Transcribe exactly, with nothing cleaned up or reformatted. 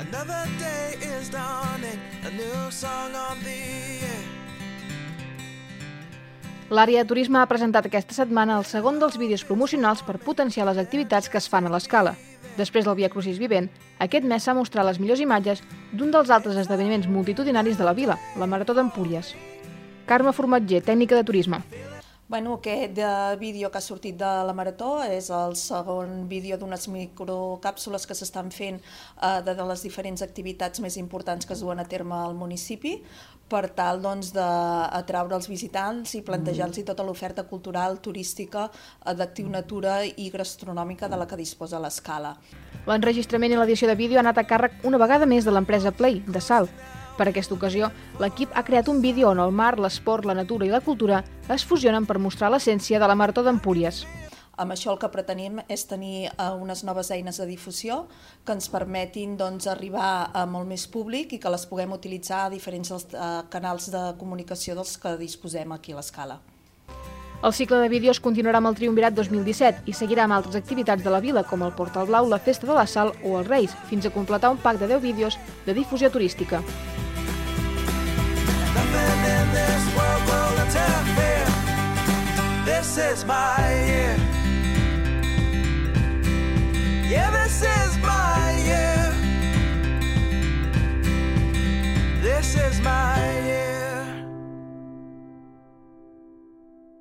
Another day is dawning, a new song on the air. L'àrea de turisme ha presentat aquesta setmana el segon dels vídeos promocionals per potenciar les activitats que es fan a l'escala. Després del Via Crucis Vivent, aquest mes s'ha mostrat les millors imatges d'un dels altres esdeveniments multitudinaris de la vila, la Marató d'Empúries. Carme Formatger, tècnica de turisme. Bueno, aquest vídeo que ha sortit de la Marató és el segon vídeo d'unes microcàpsules que s'estan fent de les diferents activitats més importants que es duen a terme al municipi per tal d'atraure els visitants i plantejar-los tota l'oferta cultural, turística, d'actiu natura i gastronòmica de la que disposa l'escala. L'enregistrament i l'edició de vídeo ha anat a càrrec una vegada més de l'empresa Play, de Salt. Per aquesta ocasió, l'equip ha creat un vídeo on el mar, l'esport, la natura i la cultura es fusionen per mostrar l'essència de la Marató d'Empúries. Amb això el que pretenim és tenir unes noves eines de difusió que ens permetin arribar a molt més públic i que les puguem utilitzar a diferents canals de comunicació dels que disposem aquí a l'escala. El cicle de vídeos continuarà amb el Triumvirat dos mil disset i seguirà amb altres activitats de la vila com el Portal Blau, la Festa de la Sal o els Reis, fins a completar un pack de deu vídeos de difusió turística. Nothing in this world will interfere. This is my year.